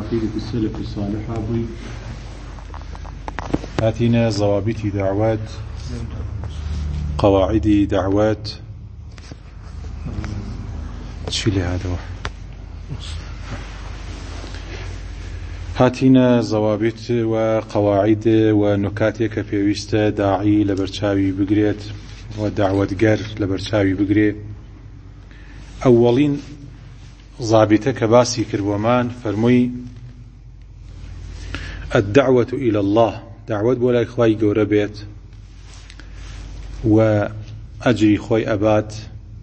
عقيدة السلف الصالح أبوي هاتينا ضوابط دعوات قواعد دعوات تشيلي هذا هاتينا ضوابط وقواعد ونكاتك بيوست داعي لبرشاوي بقريت ودعوة قر لبرشاوي بقريت أولين ضابطك باسي كربومان فرمي الدعوة إلى الله دعوة بولا إخوائي قوربيت وأجري خوي أباد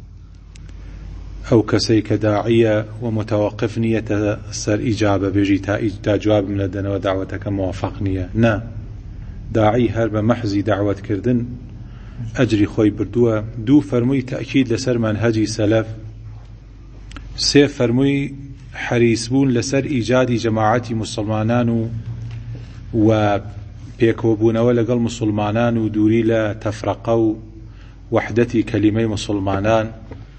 أو كسيك داعية ومتوقف نية سر إجابة بيجي تا جواب من لدنا ودعوتك موافق نية نا داعي هرب محزي دعوة كردن أجري خوي بردوه دو فرمي تأكيد لسر منهجي سلف سي فرمي حريصبون لسر إيجاد جماعة مسلمانان و بيكوبونەوە لەگەڵ مسلمانان و دووری لە تەفرەقە و وحدەتی کەلیمەی مسلمانان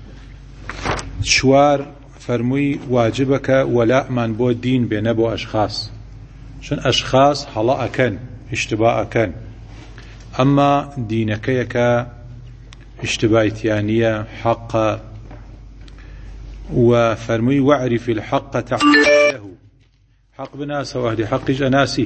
چوار فەرمووی واجبەکە وەلاءمان بۆ دین بێنە بۆ ئەشخاص چون ئەشخاص هەڵە ئەکەن ئیشتبا ئەکەن ئەمما دینەکەیەکە ئیشتبایتیان نییە حەقە و فەرمووی وەعریف الحەق تعرف حەق بناسە و ئەهلی حەقیش ئەناسی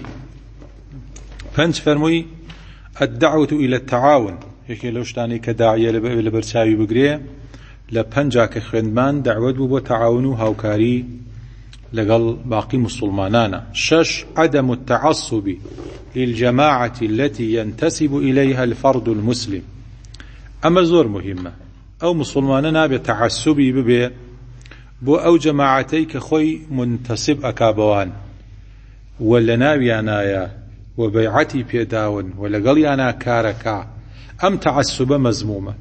پنج فرموي الدعوة إلى التعاون يكي لوشتاني كداعية لبرساوي بقريه لپنجاك خندمان دعوة بو تعاونو هاوكاري لقل باقي مسلمانانا شش عدم التعصب للجماعة التي ينتسب إليها الفرد المسلم أما زور مهمة أو مسلماننا بتعصبي ببي بو أو جماعتيك خوي منتسب أكابوان ولا ناويانايا وبيعتي بيداون ولقليانا كاركا أم تعسب مزمومة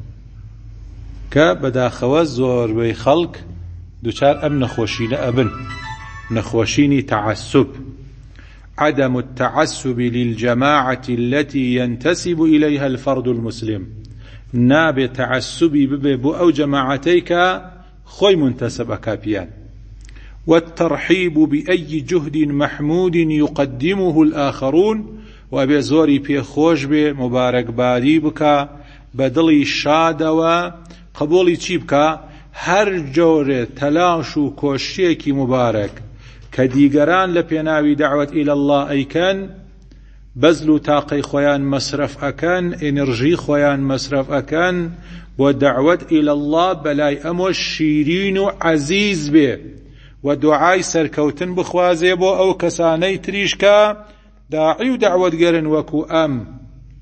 كبدا خواز زور بي خلق دوشار أم نخوشين أبن نخوشيني تعسب عدم التعسب للجماعة التي ينتسب إليها الفرد المسلم ناب تعسبي ببو أو جماعتيك خوي منتسب أكابيان والترحيب بأي جهد محمود يقدمه الآخرون وأبي زوري بي خوش بي مبارك بادي بك بدلي شاد وقبولي تشيبك هر جور تلاشو كوشيكي مبارك كديقران لبيناوي دعوة إلى الله أيكن بزلو تاقي خويان مصرف أكن إنرجي خويان مصرف أكن ودعوة إلى الله بلاي أمو شيرين عزيز به ودعاي سركوتن بخوازي بو او كساني تريشكا داعي ودعوة قرن وكو ام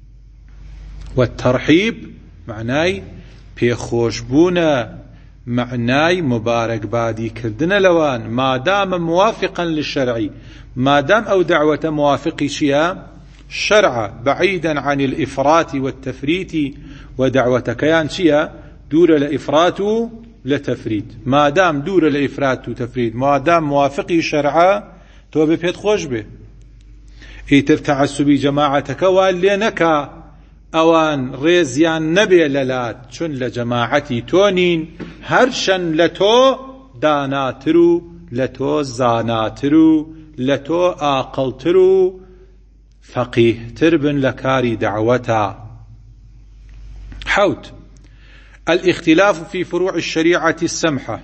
والترحيب معناي بيخوشبونا معناي مبارك بادي كردنا لوان ما دام موافقا للشرعي ما دام او دعوة موافقي شيئا شرع بعيدا عن الإفراط والتفريط ودعوة كيان شيئا دور الإفراط لتفريد ما دام دور الإفراط وتفريد ما دام موافقي شرعا تو ببيت خوش به ايتر تعسبي جماعتك والينك اوان ريزيان نبي للات چون لجماعتي تونين هرشن لتو داناترو لتو زاناترو لتو آقلترو فقيه تربن لكاري دعوتا حوت الاختلاف في فروع الشريعة السمحة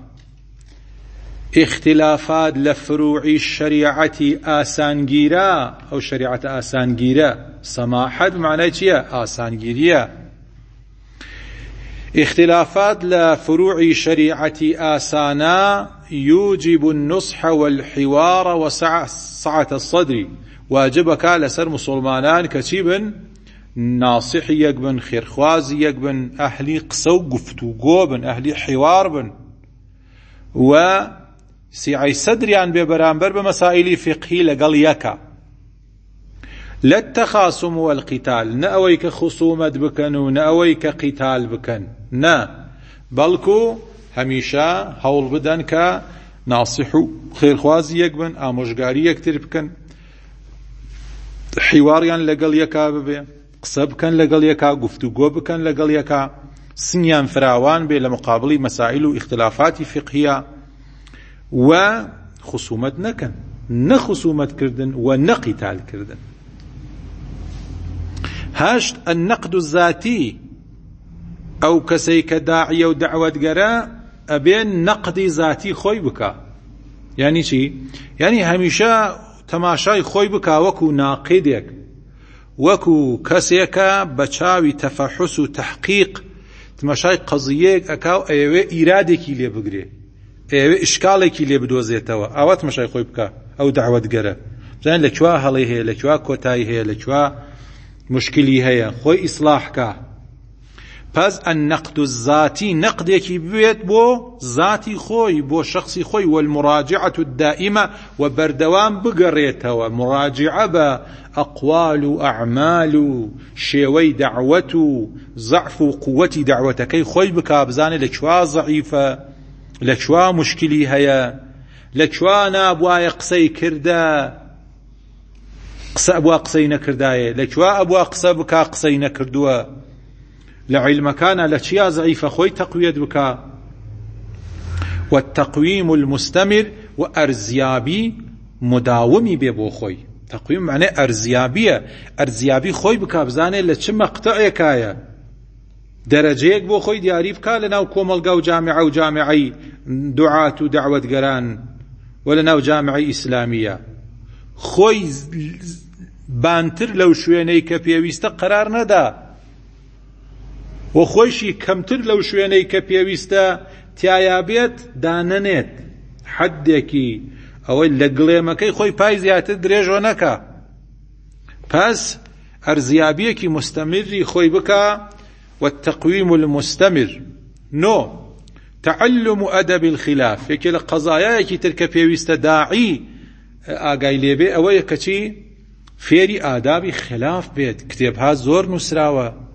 اختلافات لفروع الشريعة آسانجيرا أو شريعة آسانجيرا سماحة معناه شيء آسانجيريا اختلافات لفروع الشريعة آسانا يوجب النصح والحوار وسعة الصدر واجبك لسر مسلمانان كتيبا ناصح يقبن خيرخواز يقبن أهلي قصو قفتو قوبن أهلي حوار بن وسعي صدريان ببرامبر بمسائل فقهي لقل يكا لا التخاصم والقتال نأويك خصومة بكن ونأويك قتال بكن نا بلكو هميشا هول بدن كناصح خيرخواز يقبن آموشقاري يكتر بكن حواريان لقل يكا ببين قصب كان لقل يكا قفتوقو بكن لقل يكا سنيان فراوان بين مقابل مسائل واختلافات فقهية وخصومت نكن نخصومتكردن ونقتال كردن. 8 النقد الذاتي أو كسيك داعية ودعوة قراء أبين نقد ذاتي خوي بكا. يعني شي؟ يعني هميشا تماشاي خوي بكا وكو ناقدك وكو كسيكا بچاوي تفحص وتحقيق تماشاي قضيك أكاو أيوه إرادكي لي بقري أيوه إشكالكي لي بدوزيتوا أو تماشاي خوي بكا أو دعوة قراء زين لكوا هلي هي لكوا كوتاي هي لكوا مشكلي هي خوي إصلاحك. پس النقد الذاتي نقد يكي بيت بو ذاتي خوي بو شخصي خوي والمراجعة الدائمة وبردوام بقريتها مراجعة بأقوال أعمال شيوي دعوة ضعف قوة دعوتك خوي بكابزان لكوا ضعيفة لكوا مشكلي هيا لكوا نابوا يقصي كردا قص أبوا قصي نكرداية لكوا أبوا قص بكا قصي نكردوا لعلم كان لشيا ضعيفة خوي تقوية بك. والتقويم المستمر وأرزيابي مداومي بيبو خوي تقويم معناه أرزيابي خوي بك بزانه لچ مقطع كايا درجيك بو خوي دياري بك لناو كوملقا وجامعة وجامعي دعاة ودعوة قران ولناو جامعي إسلامية خوي بانتر لو شويني كبيويست قرار ندا وخوشي كمتر لو شويني كبيويستا تيايابيت داننت حدكي او لقليمكي خوي بايزيات دريجو نكا پس ارزيابيكي مستمري خوي بكا. والتقويم المستمر تعلم أدب الخلاف يكي لقضايا يكي تركا بيويستا داعي آقاي ليبي او يكتي فيري آداب خلاف بيت كتابها زور نسراوه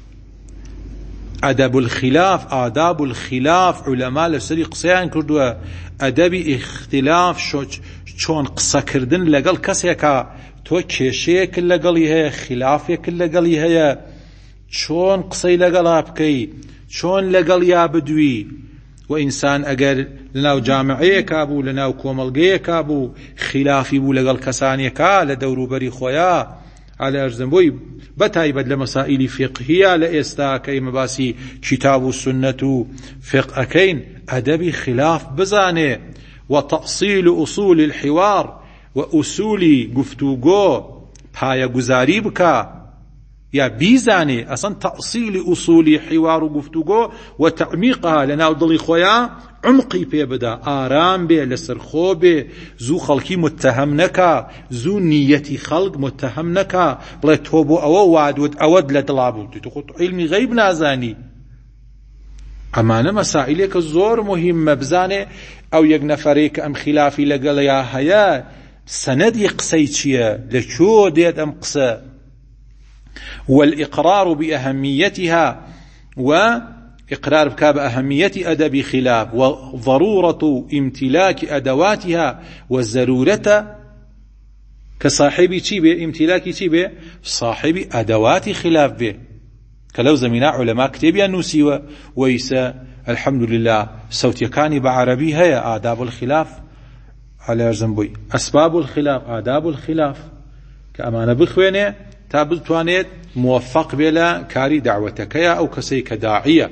أدب الخلاف آداب الخلاف علماء لسري قصيان كردوا أدب اختلاف شون قصة كردن لقل كسيكا تو كيشيك لقلي هي خلافيك لقلي هي شون قصي لقل أبكي شون لقل يا بدوي. وإنسان أقل لناو جامعي كابو لناو كوملقي كابو خلافي بو لقل كساني كا لدورو بري خويا على أرزنبوي بتايبد لمسائل فقهية لإستا كي مباسي كتاب السنة فقه أكين أدبي خلاف بزانه. وتأصيل أصول الحوار وأصول قفتوغو بهايا قزاري بكا يا بيزاني أصلا تأصيل أصول حوار وقفتوغو وتعميقها لنا ضلي خويا عمقي بيبدا آرام بي لسرخو بي زو خلقي متهم نكا زو نيتي خلق متهم نكا بلا توبو أو وعد أود لدلابو تقول علمي غيب نازاني أمانة مسائلك الزور مهمة بزاني أو يقنفريك أم خلافي لقل يا هيا سند يقسيتشيا لشو ديت أم قسا. والإقرار بأهميتها وإقرار بك بأهمية أدب خلاف وضرورة امتلاك أدواتها والضرورة كصاحبي تشيبه امتلاكي تشيبه صاحبي أدوات خلاف به كلو زمينا علماء كتابيا نوسيوا ويسا الحمد لله صوتي كاني بعربي هي آداب الخلاف على زنبوي أسباب الخلاف آداب الخلاف كأمانة بخوينه تابد توانيت موفق بلا كاري دعوتك يا أو كسيك داعية.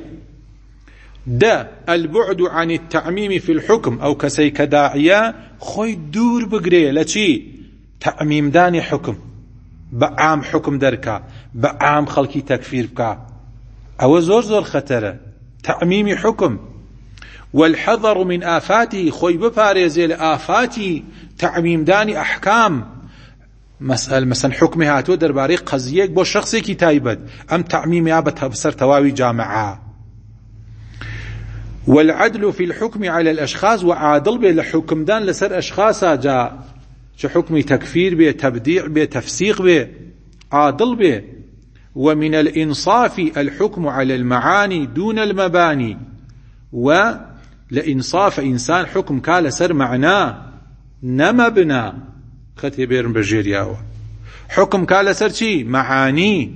البعد عن التعميم في الحكم أو كسيك داعية خوي دور بقري لشي تعميم داني حكم بعام حكم دركا بعام خلقي تكفير بكا أو زور خطرة تعميم حكم. والحذر من آفاته خوي بفاريزي لآفاتي تعميم داني أحكام مثلا حكمها تو درباري قضية بو شخصي كي تايبد أم تعميمها بسر تواوي جامعة. والعدل في الحكم على الأشخاص وعادل به لحكم دان لسر أشخاصا جاء حكم تكفير به تبديع به تفسيق به عادل به. ومن الإنصاف الحكم على المعاني دون المباني ولإنصاف إنسان حكم كال سر معناه نمبنا خطي بيرن بجيرياوه حكم كالا سرشي معاني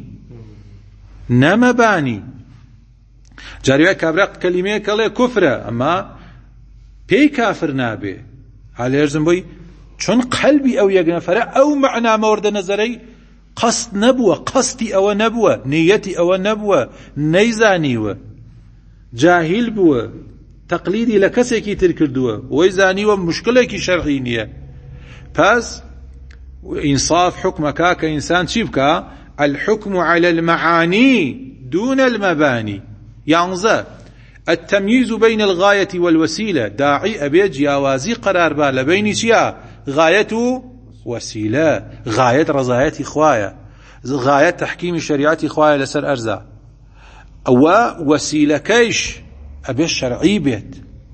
نمباني جاريوه كابراق كلمة كالي كفرة أما بي كافر نابي على يرزم بوي چون قەلبی ئەو یەک نەفەرە ئەو مەعنا مەوەردە نەزەرەی قەست نەبووە، قەستی ئەوە نەبووە، نیەتی ئەوە نەبووە، نەیزانیوە، جاهیل بووە، تەقلیدی لە کەسێکی تر کردووە، وەی زانیوە مشکلێکی شەرعی نییە. پس ئینصاف حکمەکە کە ئینسان چی بکە؟ الحكم على المعاني دون المباني. 11 التمييز بين الغاية والوسيلة. داعي أبي جياوازي قرار با لبين چيا؟ غاية وسيلة. غاية رضاية إخوايا، غاية تحكيم شريعة إخوايا لسر أرزا، ووسيلة كيش أبي الشرعي بيت،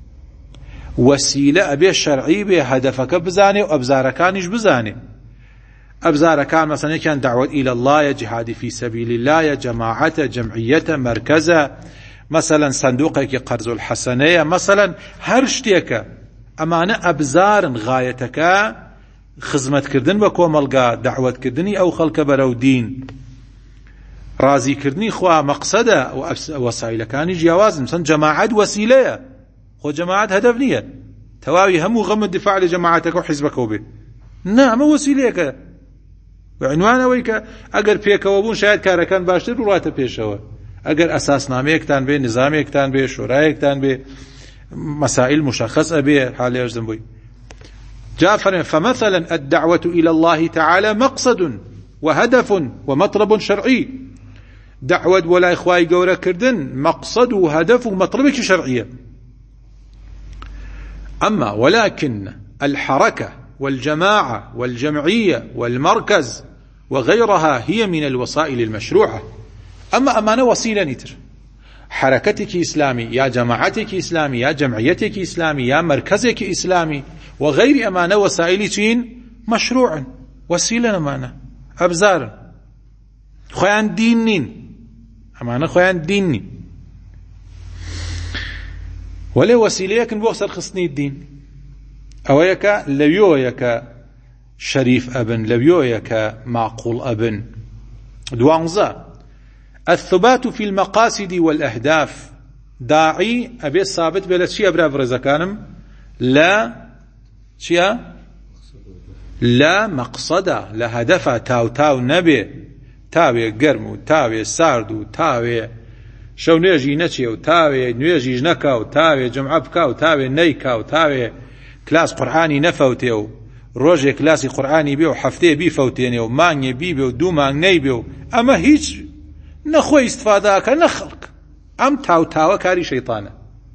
وسيلة أبي الشرعي بيت هدفك بزاني وأبزاركانش بزاني. أبزار كان مثلا كان دعوة إلى الله، يا جهاد في سبيل الله، يا جماعة، جمعية، مركزة، مثلا صندوقك قرض الحسنية، مثلا هرشتيك أمانة أبزار غايتك خدمة كردن وكوملقا دعوة كردني أو خلق برو دين رازي كردني خوا مقصده وسائل كان جواز. مثلا جماعة وسيلة، خو جماعة هدف نية تواوي هم غم الدفاع لجماعتك وحزبك وبه، نعم وسيلة بعنوان ويك اگر پێکەوە بوون شاید کارەکان باشتر بڕاتە پێشەوە، ئەگەر ئەساسنامەیەکتان بێ، نظامێکتان بێ، شورایەکتان بێ، مسائل مشخص ئەبێ حالێ ئەژدم بووی. جاء فمثلا الدعوة إلى الله تعالى مقصد وهدف ومطلب شرعي. دعوة ولا إخوائي قورة كردن مقصد وهدف ومطلبك شرعية. أما ولكن الحركة والجماعة والجمعية والمركز وغيرها هي من الوسائل المشروعة. أما أمانة وسيلة نتر، حركتك إسلامي، يا جماعتك إسلامي، يا جمعيتك إسلامي، يا مركزك إسلامي، وغير أمانة وسائل مشروع، وسيلة أمانة أبزار خوان دينين، أمانة خوان دينين، ولا وسيلة يكن بوصل خصني الدين أويك لبيويك شريف أبن، لبيويك معقول أبن. 12 الثبات في المقاصد والأهداف. داعي أبي الثابت بلا شيء أبرا برزكانم لا شيء لا مقصدا لا هدفا تاو تاو نبي تاوي قرمو تاوي ساردو تاوي شو نيجي نتشي وتاوي نيجي جنكا وتاوي جمعة بكا وتاوي نيكا وتاوي كلاس قرآني نفوتيو روجي كلاسي قرآني بيو حفتي بي فوتينيو ماني بي بيو دو ماني بيو أما هيج نخوي استفاداك نخلق أم تاو تاو كاري شيطانة.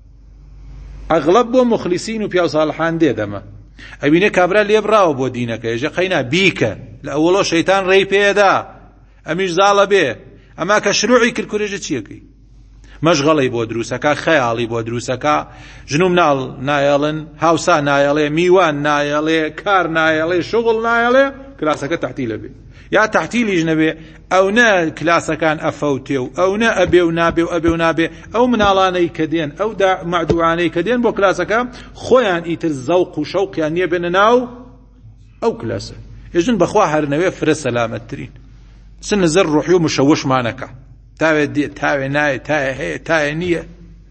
أغلب مخلصين وبيو صالحان دي دما أبيني كابرا اللي يبراو بو دينك يجي قينا بيك لأولو شيطان ري بيدا أميش زالة بيه أما كشروعي كالكوريجة تشيكي مشغلي بو دروسكا، خيالي بو دروسكا، جنوم نايلن، هاوسا نايلي، ميوان نايلي، كار نايلي، شغل نايلي، كلاسكا تحتيل بي يا تحتيل جنبي او نا كلاسكان افوتيو او نا ابي ونابي وابي ونابي او منالاني كدين او معدوعاني كدين بو كلاسكا خويان ايتر الذوق وشوق يعني بينناو او كلاسه يجن بخوا هرنوي فر سلامترين سن زر روحيو مشوش مانكا تاوي دي تاوي ناي تاوي هي تاوي نية.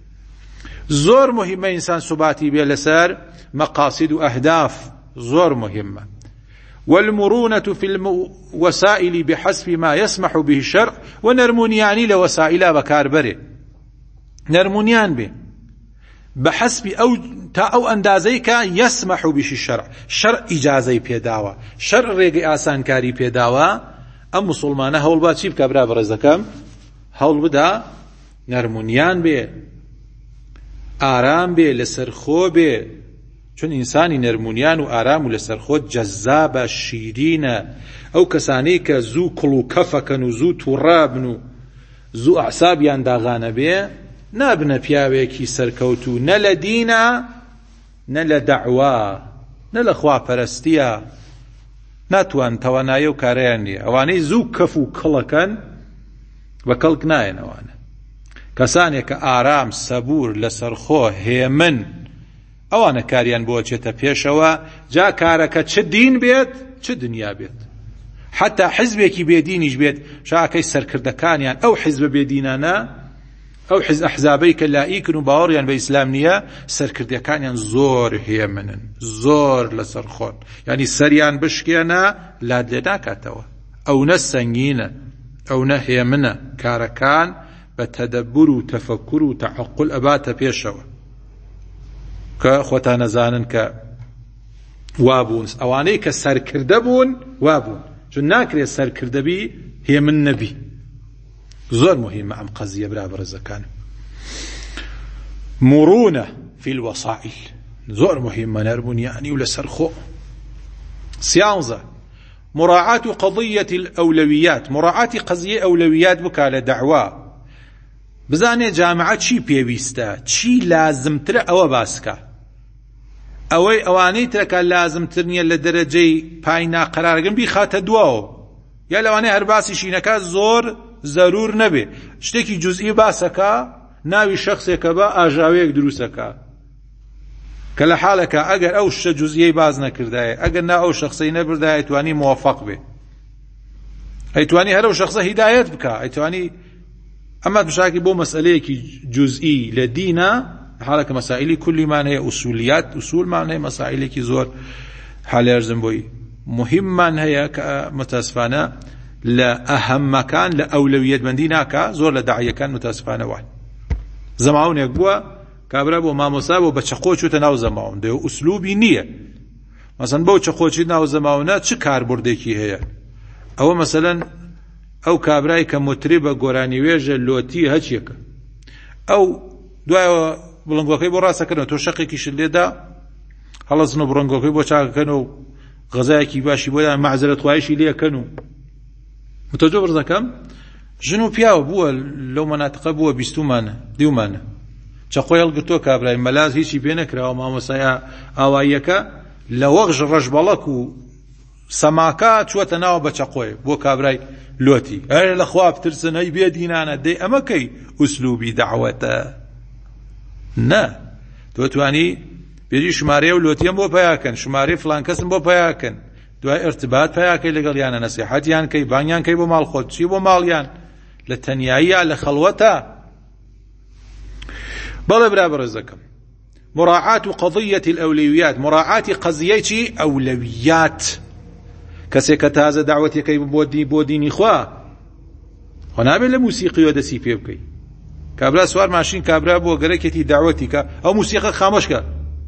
زور مهمة إنسان سباتي بيه لسار مقاصد وأهداف زور مهمة. والمرونة في الوسائل بحسب ما يسمح به الشرع ونرمونياني لوسائل بكاربري نرمونيان به بحسب أو أندازيك يسمح به الشرع شرع إجازي بيداوة شرع ريقي آسان كاري بيداوة أم مسلمانة هول بات شيب كابرا برزكم هول بدا نرمونيان به آرام به لسرخو به چون انسانی نرمونیان و آرام و لسرخو جذاب شیرین او کسانی که زو کلو کفکن و زو ترابن و زو اعصابیان داغانه به نابنه پیاوه کی سرکوتو نه لدینا نه لدعوا نه لخوا پرستیا ناتوان توانایی و کاریان نیه اوانی زو کفو کلکن و کلک ناین اوانه کسانی که آرام صبور لسرخو هیمن ئەوانە کاریان بۆ چێتە پێشەوە جا کارەکە چ دین بێت چ دنیا بێت حتا حیزبێکی بێدینیش بێت شاکەی سەرکردەکانیان ئەو حیزبە بێدینانە ئەو ئەحزابەی کە لائیکن و باوەڕیان بە ئیسلام نییە سەرکردیەکانیان زۆر هێمنن، زۆر لەسەر خۆن، یعنی سەریان بشکێنە لاد لێ ناکاتەوە. ئەوە سەنگینە، ئەوە هێمنە، کارەکان بە تەدەبور و تەفەکر و تەعەقل ئەباتە پێشەوە کە خۆتان نەزانن کە وابوون. ئەوانەی کە سەرکردە بوون وابوون، چون ناکرێت سەرکردەبی هێمن نەبی. زۆر مهمە ئەم قەزیە برا بەڕێزەکان. مرونە فی الوەسائل، زۆر مهمە نەرمونیانی و لەسەر خۆ. 11 مراعاة قضية الأولويات، مراعاة قضية أولويات بك على دعوة بزانێ جامعە چی پێویستە، چی لازمترە ئەوە باسکە. ئەوەی ئەوانەی ترەکە لازمتر نییە لە دەرەجەی پای ناقەرارگرن بیخاتە دواوە، یا لەوانەیە هەر باسی شینەکە زۆر زەرور نەبێ، شتێکی جوزئی باسەکە ناوی شەخصێکە بە ئاژاوەیەک دروستەکە کە لە حاڵەکە ئەگەر ئەو شتە جوزئیەی باز نەکردایە، ئەگەر نا ئەو شەخصەی نەبردایە ئەیتوانی موەفەق بێ، ئەیتوانی هەر ئەو شەخصە هیدایەت بکە، ئەیتوانی. ئەمە بشاکی بۆ مەسئلەیەکی جوزئی لە دینە، حالەکە مەسائلی کولیمان هەیە، ئوسولیات ئوسولمان هەیە، مەسائلێکی زۆر حالێرزم بۆی مهممان هەیە کە متاسفانە لە ئەهەمەکان لە ئەولەویەتمەندی ناکە. زۆر لە داعیەکان متاسفانە وان زەماونێک بووە کابرا بۆ مامۆستا بۆ بە چەقۆ چوتە ناو زەماون، دەیە ئوسلوبی نییە. مەسەن بەو چەقۆچی ناو زەماونە چ کاربردێکی هەیە؟ ئەوە مەسەلەن ئەو کابرای کە متریبە گۆرانیوێژە لۆتی هەچیەکە، ئەو دوایەوە بڵنگۆکەی بۆ ڕاستەکەنەوە، تۆ شەقێکیشت لێدا هەڵەزن و بڕنگۆکەی بۆ چاکەکەن و غەزایەکی باشی بۆدا مەعزەرەت خوایشی لێکەن و متوجه بڕزەکەم. ژن و پیاوە بووە لەو مەناتقە بووە 20 دیومانە، چەقۆی هەڵگرتۆ کابرای مەلاز هیچی پێ نەکراوە، مامۆسایە ئاواییەکە لە وەغژ ڕەشبەڵەک و سەماکە چووەتە ناوە بە چەقۆی بۆ کابرای لۆتی. ئەرە لە خوا بترسن ئەی بێدینانە، دەی ئەمە کەی ئوسلوبی دەعوەتە؟ نە، تۆ توانی بێژی ژمارەیە و لۆتیەم بۆ پەیاکەن، ژمارەی فڵان کەسم بۆ پەیاکەن، دوای ئێرتباط پەیاکەی لەگەڵیانە، نەسیحەتیان کەی، بانیان کەی بۆ ماڵ خۆت، چی بۆ ماڵیان، لە تەنیاییە لە خەڵوەتە. بەڵێ برا بەڕێزەکەم، مراعاة قضية الأولويات، مراعاة قضية أولويات. کەسێک کە تازە داوەتێکەی بۆ دینی خوا خۆ نابێت لە موسیقیەوە دەستی پێ بکەی. کابرا سوار ماشین کابرا بۆ گەرەکێتی داوەتی کە ئەو موسیقە خامۆشکە،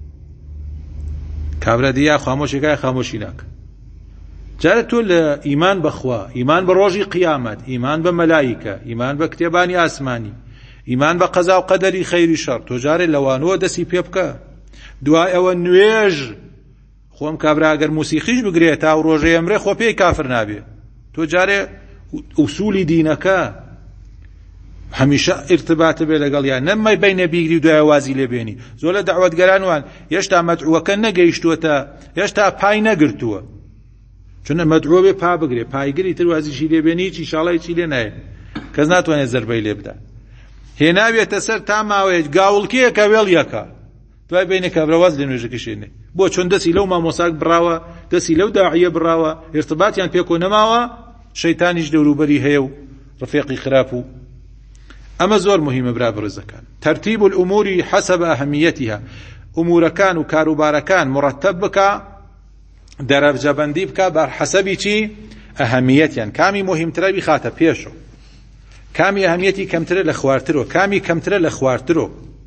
کابرا دیا خامۆشێکای خامۆشی ناکە. جارە تۆ لە ئیمان بەخوا، ئیمان بە ڕۆژی قیامەت، ئیمان بە مەلایکە، ئیمان بە کتێبانی ئاسمانی، ئیمان بە قەزا و قەدەری خەیری شەڕ، تۆ جارێ لەوانەوە دەستی پێ بکە. دوای ئەوە نوێژ، خۆم کابرا ئەگەر موسیقیش بگرێت تا و ڕۆژەی ئەمرێ خۆ پێی کافر نابێ. تۆ جارێ ئوسولی دینەکە هەمیشە ئیرتباتە بێ لەگەڵیان، نەمای بینە بیگری و دوای وازی لێبێنی. زۆر لە دەعوەتگەران وان هێشتا مەدعوەکە نەگەیشتووەتە، هێشتا پای نەگرتووە، چونە مەدعوە بێ پا بگرێ، پایگری تر وازیشی لێبێنی هیچ ئیشاڵای چی لێ نایە، کەس ناتوانێت زەربەی لێ بدات. هێناوێتە سەر تا ماوەیەک گاوڵکیەکە وێڵیەکە، دوای بینە کابراواز لێ نوێژەکەشێنێ، بۆ چۆن دەستی لەو مامۆساک بڕاوە، دەستی لەو داعیە بڕاوە، ئێرتباتیان پێکۆ نەماوە، شەیتانیش دەوروبەری هەیە و ڕفێقی خراپ و. ئەمە زۆر مهمە برا بەڕێزەکان. تەرتیب الأمور حسب أهمیتها، ئومورەکان و کاروبارەکان مرتب بکە، دەرەجەبەندی بکە بەر حەسەبی چی؟ ئەهەمیەتیان، کامی مهمترە بیخاتە پێشەوە، کامی ئەهەمیەتی کەمترە لە خواردترۆ، کامی کەمترە لە خواردترۆ.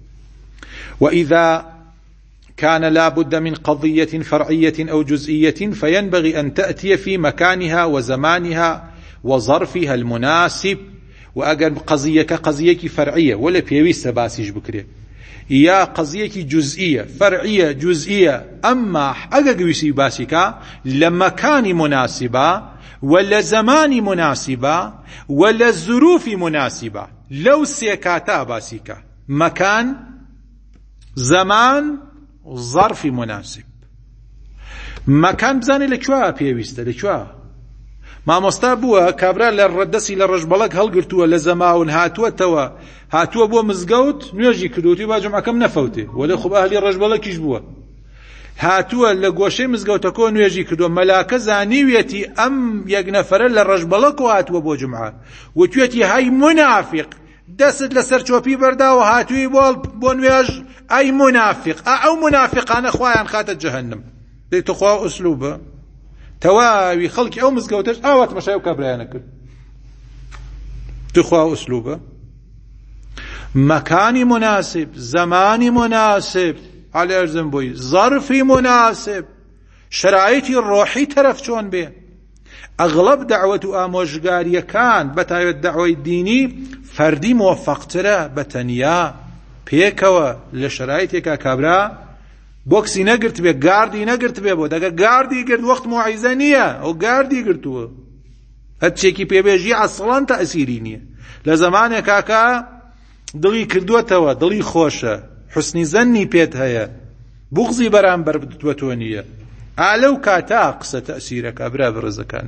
وإذا كان لا بد من قضية فرعية أو جزئية فينبغي أن تأتي في مكانها وزمانها وظرفها المناسب. وأجر قضية كقضية فرعية ولا بيويست باسيج بكري، يا قضية جزئية فرعية جزئية، أما أجر ويسي باسيكا لمكان مناسبة ولا زمان مناسبة ولا ظروف مناسبة. لو سيكاتا باسيكا مكان زمان ظرف مناسب. مكان بزاني لكوا بيويست لكوا مامۆستا بووە کابرا لە ڕەدەسی لە ڕەشبەڵەک هەڵگرتووە لە زەماون، هاتووە بۆ مزگەوت نوێژی کردوتی با جومعەکەم نەفەوتێ، وەلێ خۆ ئەهلی ڕەشبەڵەکیش بووە، هاتووە لە گۆشەی مزگەوتەکە نوێژی کردووە، مەلاکە زانیوێتی ئەم یەک نەفەرە لە ڕەشبەڵەک و هاتووە بۆ جومعە، وتوێتی هەی منافق دەست لەسەر چۆپی بەرداوە هاتووی بۆ نوێژ ئەی منافق ئەو منافقانە خوایان خاتە جەهەنم دەیتە خوا ئوسلوبە تەواوی خەڵکی ئەو مزگەوتەش ئاوات مەشای و کابرایانە کرد تخوا ئوسلوبە مەکانی مناسب زمانی مناسب عەلەرزم بووی ظەرفی مناسب شرایطی ڕۆحی تەرەف چۆن بێ ئەغڵب دەعوەت و ئامۆژگاریەکان بەتایبەت دەعوەی دینی فەردی مۆفەقترە بە تەنیا پێکەوە لە شرایطێکا کابرا بۆکسی نەگرت بێ گاردی نەگرت بێ بۆ دەگە گاردی گرت وەخت موعیزە نییە ئەو گاردی گرتووە هەرچێکی پێبێژی ئەسڵەن تەئسیری نییە لە زەمانێک کاکە دڵی کردووەتەوە دڵی خۆشە حوسنی زەنی پێت هەیە بوغزی بەرامبەر بە تۆ نییە ئالەو کاتا قسە تەئسیرەکە برا بەڕێزەکان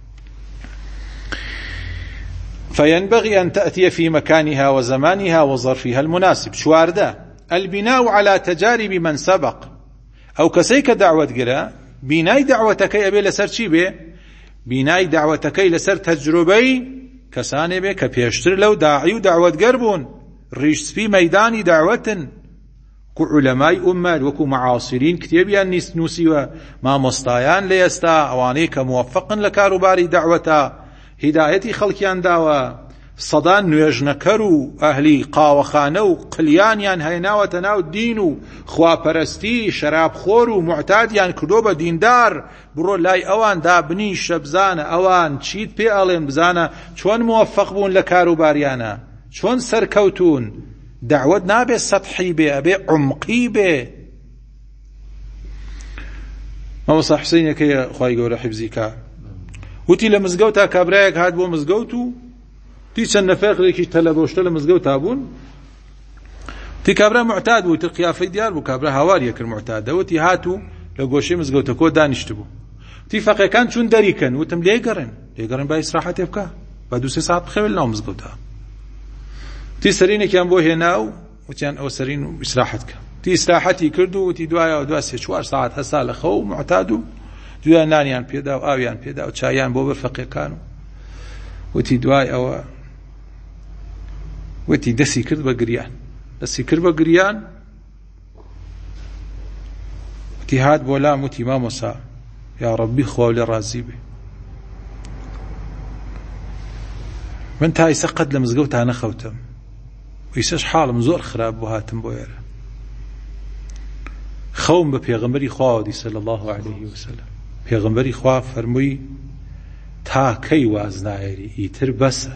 فينبغي أن تأتي في مكانها وزمانها وظرفها المناسب شواردة البناء على تجارب من سبق أو كسيك دعوة قرأ بناي دعوتك أبي لسر چي بي بناي دعوتك لسر تجربي كساني بي كبيشتر لو داعي ودعوة قربون ريش في ميدان دعوة كعلماء أمة وكو معاصرين كتابيان نوسي وما مستايان ليستا أوانيك موفقا لكاروباري دعوتا هدايتي خلقيان داوا صدان نوێژنەکەر ئەهلی قاوەخانە و قلیانیان هەیناوەتە ناو دین و خواپەرستی شەرابخۆر و معتادیان کردۆ بە دیندار بڕۆ لای ئەوان دابنی شەبزانە ئەوان چیت پێ ئەڵێن بزانە چۆن موفق بوون لە کاروباریانە چۆن سەرکەوتون دعوت نابێ سەطحی بێ ئەبێ عمقی بێ مامۆستا حوسێنێکەیە خوای گەورە حیفزیکە وتی لە مزگەوتا کابرایەک هات بۆ مزگەوت و تی چەند نەفەرێکی تەلەبۆشتە لە مزگەوتا بوون تی کابرا معتاد بوو تی قیافەی دیار بوو کابرا هاواریە کرد معتادەوە تی هات و لە گۆشەی مزگەوتە کۆ دانیشت بوو تی فەقێکان چوون دەریکەن وتم لێگەڕێن با ئیسراحەتێ بکە با 2-3 ساعت بخەوێ لەناو مزگەوتا تی سەرینێکیان بۆ هێنا و وتیان ئەو سەرین و ئیسراحەت کە تی ئیسراحەتی کرد و تی دوایەوە دوا 3-4 ساعت هەسا لە خەو معتاد و دوای نانیان پێدا و ئاویان پێدا و چایان بۆ بەر فەقێکان و وتی دوای ئەوە وتی دەستی کرد بە گریان وتی هات بۆ لام وتی مامۆسا یا ڕەبی خوا لێ ڕازی بێ من تا ئیسە قەت لە مزگەوتا نەخەوتم ئیسەش حاڵم زۆر خراپ بوو هاتم بۆ ئێرە خەوم بە پێغەمبەری خوا دی صلی الله علیه وسلم پێغەمبەری خوا فەرمووی تا کەی واز نایەری ئیتر بەسە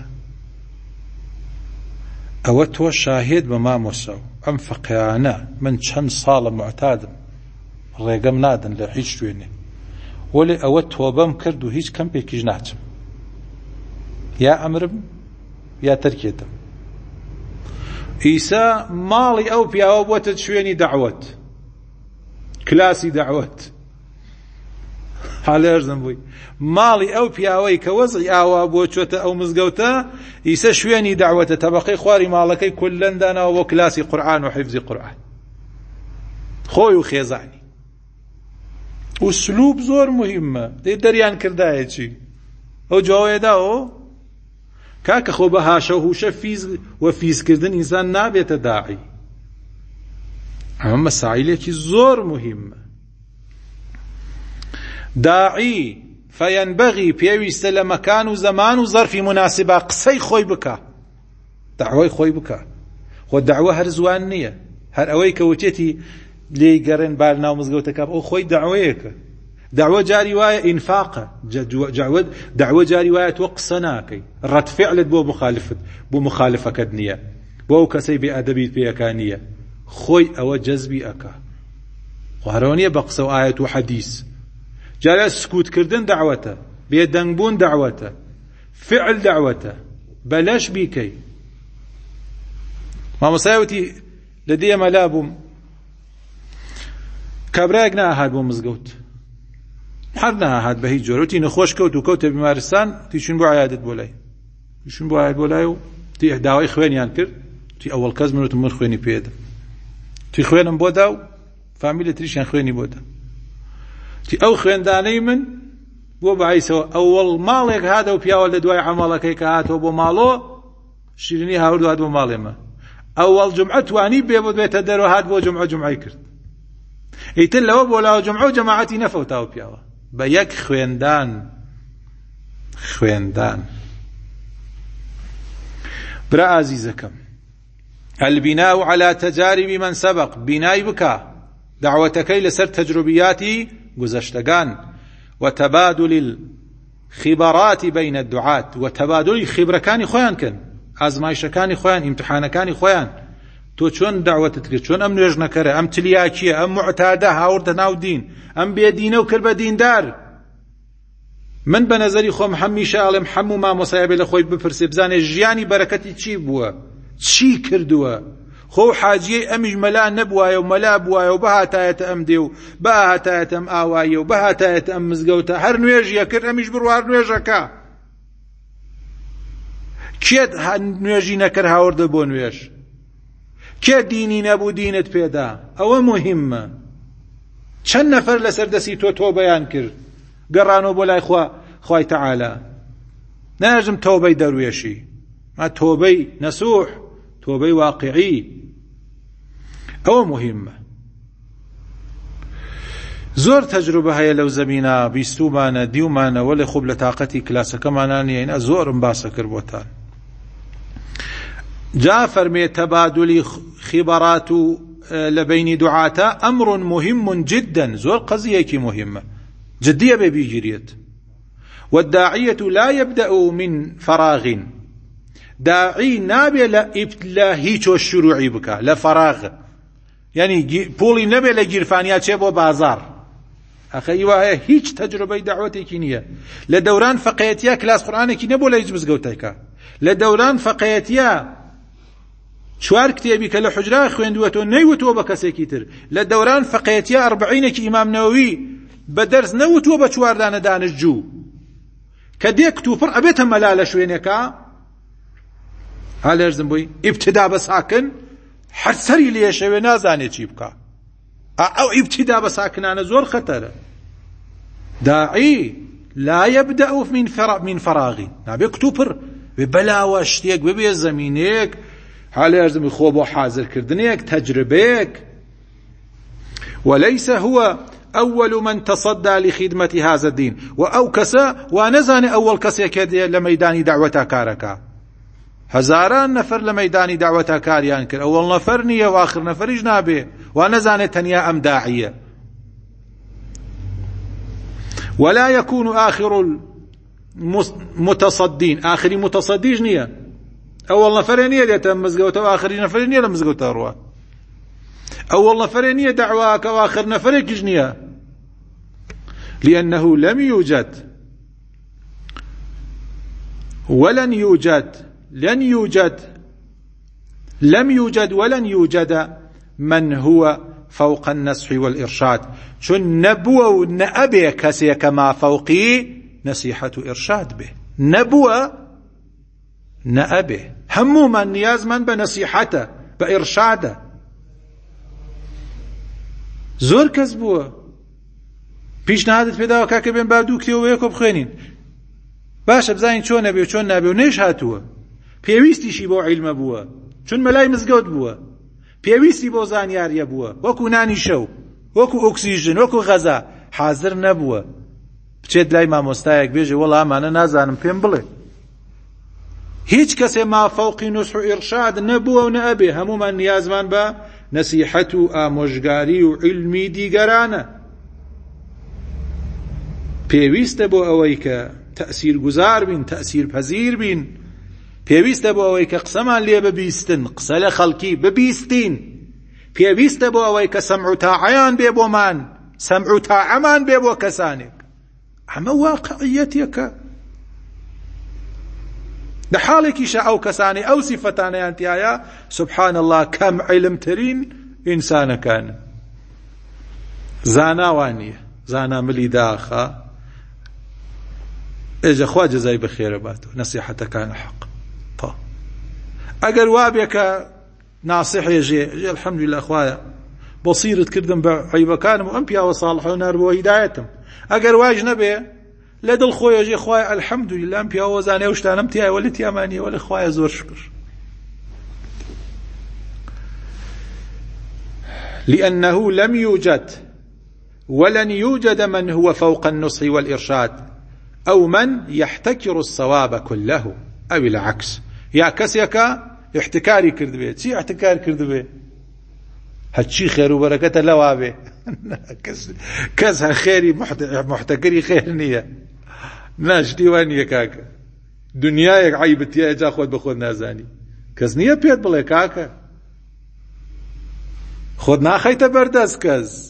ئەوە تۆ شاهێد بە مامۆسا و ئەم فەقیانە من چەند ساڵە معتادم ڕێگەم نادن لە هیچ شوێنێ وەڵێ ئەوە تۆبەم کرد و هیچ کەمپێکیش ناچم یا ئەمرم یا تەرکێتم ئیسا ماڵی ئەو پیاوە بووەتە شوێنی دەعوەت کلاسی دەعوەت حالێرزم بووی ماڵی ئەو پیاوەی کە وەزعی ئاوا بۆ چۆتە ئەو مزگەوتە ئیسە شوێنی دەعوەتە تەبەقەی خواری ماڵەکەی کولەن داناوە بۆ کلاسی قورئان و حیفزی قورئان خۆی و خێزانی ئوسلوب زۆر موهیمە دەی دەریان کردایەکی ئەو جوابێداوە کاکە خۆ بە هاشە و هوشە و فیزکردن ئینسان نابێتە داعی ئەمە مەسائلێکی زۆر موهیمە داعی فينبغي پێویستە لە مەکان و زەمان و زەرفی مناسبە قسەی خۆی بکە دعوەی خۆی بکە خۆ دعوە هەر زوان نییە هەر ئەوەی کە وتێتی لێی گەڕێن بال ناو مزگەوتەکە ئەو خۆی دعوەیەکە دعوە جاری وایە ئینفاقە دعوە جاری وایە تۆ قسە ناکەی ڕەت فعلت بۆ مخالفەکەت نییە بۆ ئەو کەسەی بێ ئەدەبیت پێیەکە نییە خۆی ئەوە جەزبی ئەکا خۆ هەرەوە نییە بە قسە و ئایەت و حەدیث جارە سکوتکردن دعوەتە بێدەنگبوون دعوەتە فعل دعوەتە بەلەش بیکەی مامۆسایەتی لە دێمە لا بووم کابرایەک نەهات بۆ مزگەوت هەر نەهات بە هیچ جۆرە وتی نەخۆش کەوت و کەوتە بیمارستان تیچون بۆ عیادەت بۆ لای و تی داوای خوێنیان کرد تی ئەوەڵ کەس منوتم من خوێنی پێدەم تی خوێنم بۆ دا و فامیلە تریشیان خوێنی بۆ دا تی ئەو خوێندانەی من بۆ بەعیسەوە ئەوەڵ ماڵێک هاتە و پیاوە لە دوای عەمەڵەکەی کە هاتەوە بۆ ماڵۆ شیرینی هاورد و هات بۆ ماڵێمە ئەوەڵ جومعە توانی بێ بۆ بێتە دەرەوە هات بۆ جومعەی کرد ئیتر لەوە بۆ لاوە جومعە و جەماعەتی نەفەوتاوە پیاوە بە یەک خوێندان برا ئازیزەکەم البناء على تجارب من سبق بنای بکە دعوەتەکەی لەسەر تەجروبیاتی گوزەشتەکان وتبادل الخبرات بين الدعاة وتبادل خبرەکانی خۆیان کەن ئازمایشەکانی خۆیان ئیمتحانەکانی خۆیان تۆ چۆن دعوەتت کرد چۆن ئەم نوێژنەکەرە ئەم تلیاکیە ئەم معتادە هاوردە ناو دین ئەم بێدینە و کرد بە دیندار من بە نەزەری خۆم هەمیشە ئەڵێم هەموو مامۆسایە بێ لە خۆی بپرسێ بزانێ ژیانی بەرەکەتی چی بووە چی کردووە خۆ حاجیەی ئەمیش مەلا نەبوایە و مەلا بوایە و بەهاتایەتە ئەم دێ و بەهاتایەتە ئەم ئاوایە و بەهاتایەتە ئەم مزگەوتە هەر نوێژیە کرد ئەمیش بڕوار نوێژەکە کێت نوێژی نەکرد هاوردە بۆ نوێژ کێ دینی نەبوو دینت پێدا ئەوە مهمە چەند نەفەر لەسەر دەستی تۆ بەیان کرد گەڕانەوە بۆ لای خوای تەعالا ناژم تۆبەی دەروێشی ما تۆبەی نەسوح تۆبەی واقعی ئەوە مهمە زۆر تەجروبە هەیە لەو زەمینە بیستومانە دیومانە وەڵێ خوب لە تااقەتی کلاسەکەمانان نیە زۆرم باسە کرد بۆتان جا فەرمێ تەبادلی خبرات لبين دعاة أمر مهم جدا زور قضية مهمة جدية ببيجريت والداعية لا يبدأ من فراغ داعي نابي لا هيچ الشروع بك لا فراغ يعني بولي نبي لجيرفانيات شبه بازار أخي وهي هيچ تجربة دعوتك نية لدوران فقيتيا كلاس قرآنك نبو لا يجبز قوتك لدوران فقيتيا شوار كتابي كلا حجرة خويندوتو نيوتو بكسيكي تر لدوران فقيتيا 40 إمام نووي بدرس نوتو بشوار دانا دانش جو كديك توفر أبيتها ملالة شوينكا هل يرزم بوي ابتداء بساكن حسري لي شوي نازاني تشيبكا أو ابتداء بساكن أنا زور خطر داعي لا يبدأ من فراغ نابيك توفر ببلاوشتيك ببي زمينيك هل يرزم خوب وحاضر كردنيك تجربيك وليس هو أول من تصدى لخدمة هذا الدين وأوكسا ونزاني أول كسيك لميدان دعوة كاركا هزاران نفر لميدان دعوة كاريان كر أول نفر نية وآخر نفر جنابه ونزاني تنيا أم داعية ولا يكون آخر المتصدين آخر متصدي جنية أول نفر نية يتم مزقوته وآخر نفر نية لمزقوته أروى أول نفر نية دعواك وآخر نفر جنية لأنه لم يوجد ولن يوجد من هو فوق النصح والإرشاد شن نبوة ونأبي كسيك ما فوقي نصيحة إرشاد به نبوة نأبي همو من نياز من بنصيحته بإرشاده زور كذبوه پیشنهادت پیدا که بین بعدو کتیو یکو بخوینین باشه بزاین چون نبی و چون نبی و نیش هاتوه پیوستیشی با علم بوه چون ملای مزگود بوه پیوستی با زانیاریه بوه وکو نانی شو وکو اکسیژن وکو غذا حاضر نبوه بچید لای ما مستایق بیجه والله من نازانم پیم بله هیچ کسی ما فوقی نصح و ارشاد نبوه و نابه همو من نیازمان با نصیحت و آموزگاری و علمی دیگرانه پێویستە بۆ ئەوەی کە تەئسیر گوزار بین تەئسیر پەزیر بین پێویستە بۆ ئەوەی کە قسەمان لێ ببیستن قسە لە خەڵکی ببیستین پێویستە بۆ ئەوەی کە سەمع و تاعەیان بێ بۆمان سەمع و تاعەمان بێ بۆ کەسانێک ئەمە واقعیەتێکە لە حاڵێکیشە ئەو کەسانی ئەو سیفەتانەیان تایە سبحان الله کەم عیلمترین ئینسانەکان زاناوان نییە زانا ملی داخە اجا خوا جزای بخیر باتو نصیحتکان حق طا اگر وابیکا ناصح يجي الحمد لله خوايا بصيرت كردم بعيبكانم وانبيا وصالحون اربو هدايتهم اگر واج نبي لدل خويا يجي خوايا الحمد لله انبيا وزاني وشتانم تيا ولتي اماني ولا خوايا زور شكر لأنه لم يوجد ولن يوجد من هو فوق النصح والإرشاد أو من يحتكر الصواب كله أو العكس. يا كسيك احتكاري كردبه چی احتكار كردبه هاتشي خير وبركة لوابه كس خيري محتكري خير نية ناش ديوانية كاكا دنياك عيبت يا اجا خود بخود نازاني كس نية بيت بلا كاكا خود ناخيت بردس كس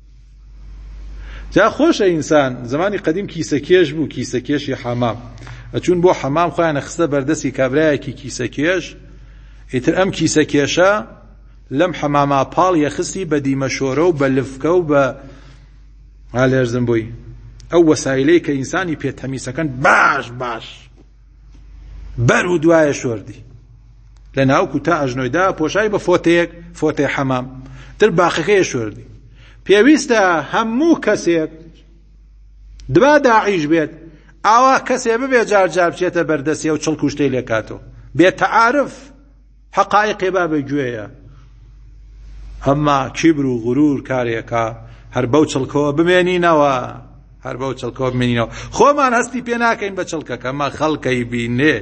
جا خوش انسان زماني قديم كيسكيش بو كيسكيش حمام اچون بو حمام خوانه خسته بردسي كابراي كيسكيش اتر ام كيسكيشا لم حماما پال يخسي بدي مشوره وبلفكه وب على زنبوي او وسائلي كانساني بيتميسا كان باش برو دوايه شوردي لان او كتا اجنويدا پوشاي بفوتيك فوتي حمام تر باخكه شوردي بيويستا همو كسيك دبا داعيش بيت اوا كسي ببي جار جار بچيته بردسي او چلكوشتي لكاتو بيتعارف حقائق باب جويه اما كبر وغرور كاريكا هر بوچلكو بمينينوا هر بوچلكو بمينينوا خو من هستي بيناكين بچلكا كما خلقي بينه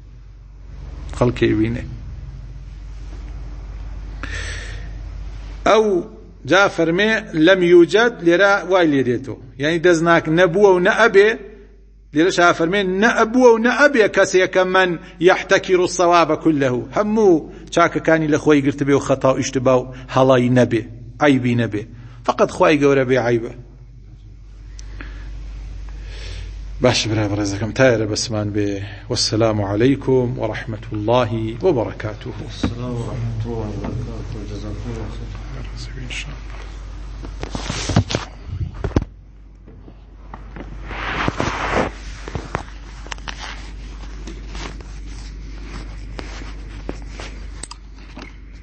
او جا فرمي لم يوجد لرا وايليديتو يعني دزناك نبوه ونأبي ليش فرمين نأبوه ونأبي كسيك من يحتكر الصواب كله همو شاك كاني لخوي قلت بيه خطأ اشتباه هلاي نبي عيبي نبي فقط خوي قورا بي عيبه باش برابر رزقكم تاير بسمان بي والسلام عليكم ورحمة الله وبركاته. السلام ورحمة الله وبركاته. جزاكم الله خير. إن شاء الله.